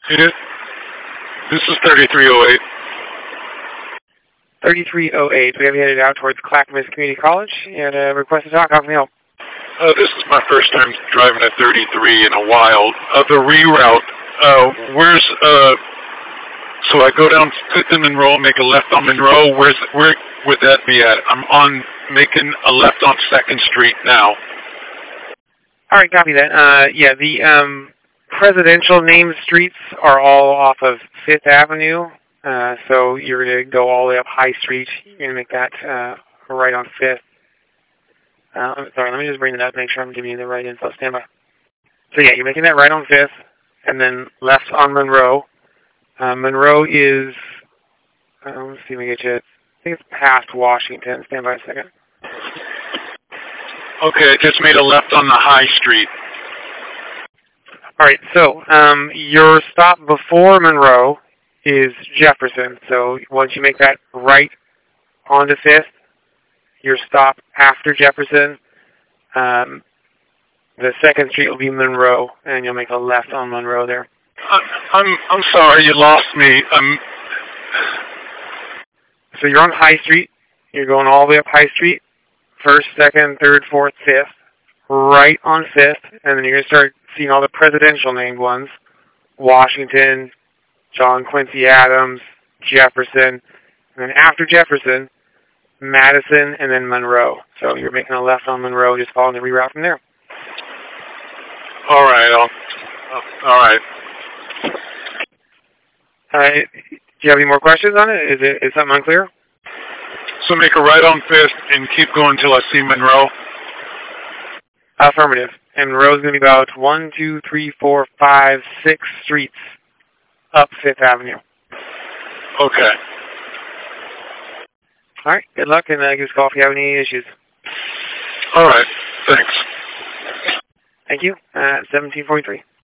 Yeah. This is 3308. 3308. We have you headed out towards Clackamas Community College and request to talk. How can we help? This is my first time driving a 33 in a while. The reroute, so I go down 5th and Monroe, make a left on Monroe. Where would that be at? I'm making a left on 2nd Street now. All right, copy that. Yeah, the presidential named streets are all off of 5th Avenue. So you're going to go all the way up High Street. You're going to make that right on 5th. Sorry, let me just bring it up, make sure I'm giving you the right info. Stand by. So yeah, you're making that right on 5th, and then left on Monroe. Monroe is, let's see if we get you, I think it's past Washington. Stand by a second. Okay, I just made a left on the High Street. All right, so your stop before Monroe is Jefferson. So once you make that right onto 5th, your stop after Jefferson, the 2nd Street will be Monroe, and you'll make a left on Monroe there. I'm sorry, you lost me. So you're on High Street. You're going all the way up High Street, 1st, 2nd, 3rd, 4th, 5th, right on 5th, and then you're going to start seeing all the presidential named ones: Washington, John Quincy Adams, Jefferson, and then after Jefferson, Madison, and then Monroe. So you're making a left on Monroe, just following the reroute from there. All right. All right. Do you have any more questions on it? Is something unclear? So make a right on 5th and keep going until I see Monroe? Affirmative. And Monroe's going to be about 1, 2, 3, 4, 5, 6 streets up 5th Avenue. Okay. All right. Good luck, and give us a call if you have any issues. All right. Thanks. Thank you. 1743.